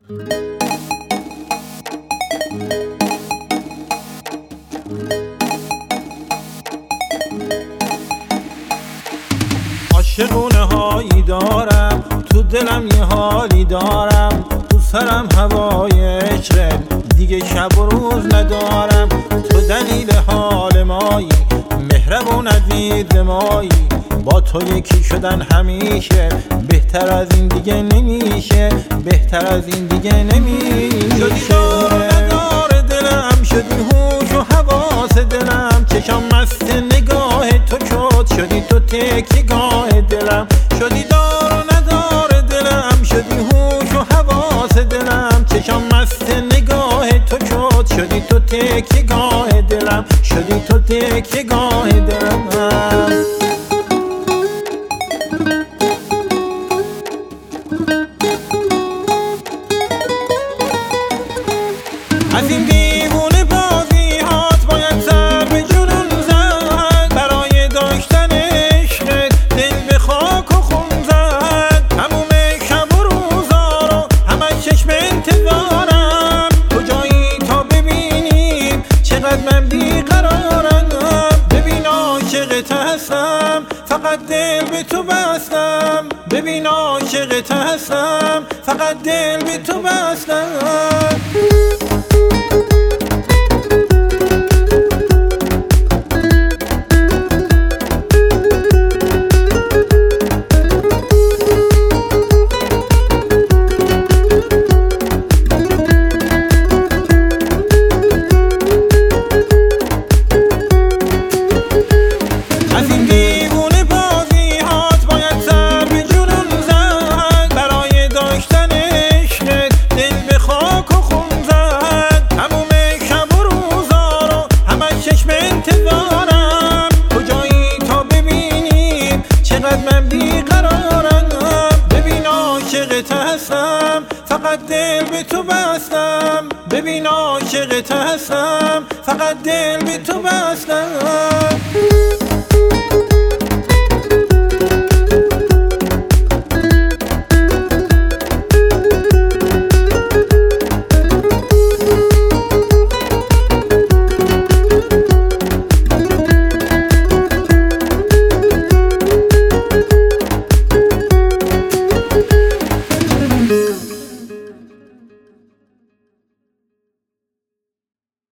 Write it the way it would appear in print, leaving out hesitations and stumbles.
عاشقونه هایی دارم، تو دلم یه حالی دارم، تو سرم هوای عشقت، دیگه شب و روز ندارم. تو دلیل حال مایی، مهربون عزیز مایی، با تو یکی شدن همیشه، بهتر از این دیگه نمیشه، بهتر از این دیگه نمیشه. شدی دار و ندار دلم، شدی هوش و حواس دلم، چشم مست نگاه تو شد، شدی تو تکیه‌گاه دلم. شدی دار و ندار دلم، شدی هوش و حواس دلم، چشم مست نگاه تو شد، شدی تو تکیه‌گاه دلم، شدی تو تکیه‌گاه دلم. از این دیوونه بازی هات باید سر به جنون زد، برای داشتن عشقت دل به خاک و خون زد. تموم شب و روزا رو همش چشم انتظارم، کجایی تا ببینیم چقدر من بیقرارم. ببین عاشقت هستم، فقط دل به تو بستم، ببین عاشقت هستم، فقط دل به تو بستم. از این دیوونه بازی هات باید سر به جنون زد، برای داشتن عشقت دل به خاک و خون زد. تموم شب و روزا رو همش چشم انتظارم، کجایی تا ببینیم چقدر من بیقرارم. ببین عاشقت هستم، فقط دل به تو بستم، ببین عاشقت هستم، فقط دل به تو بستم.